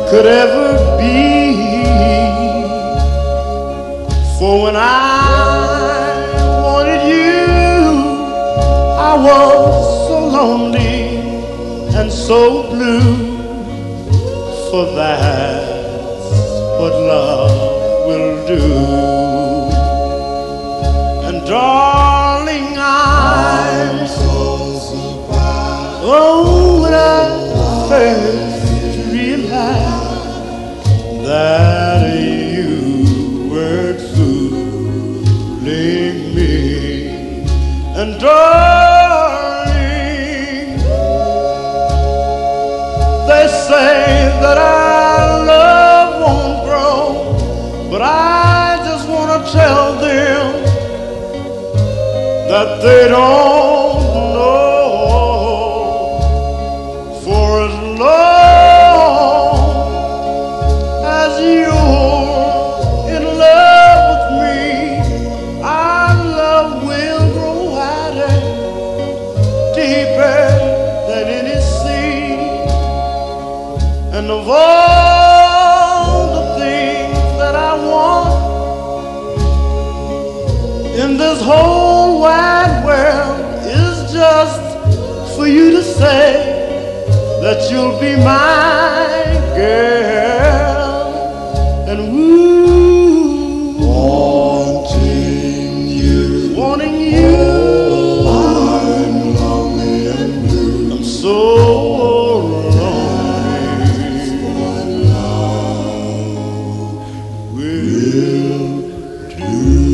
could ever be. For when I wanted you, I was so lonely and so blue. For that's what love will do. And darling, I'm so surprised. Oh, when I first realized that you weren't fooling me. And darling, they say that our love won't grow, but I just want to tell them that they don't know. For as long as you're in love with me, our love will grow wider, deeper than any sea. And of all the things that I want in this whole wide world is just for you to say that you'll be my girl. And woo, wanting you, I'm lonely and blue. I'm so lonely. What love will do.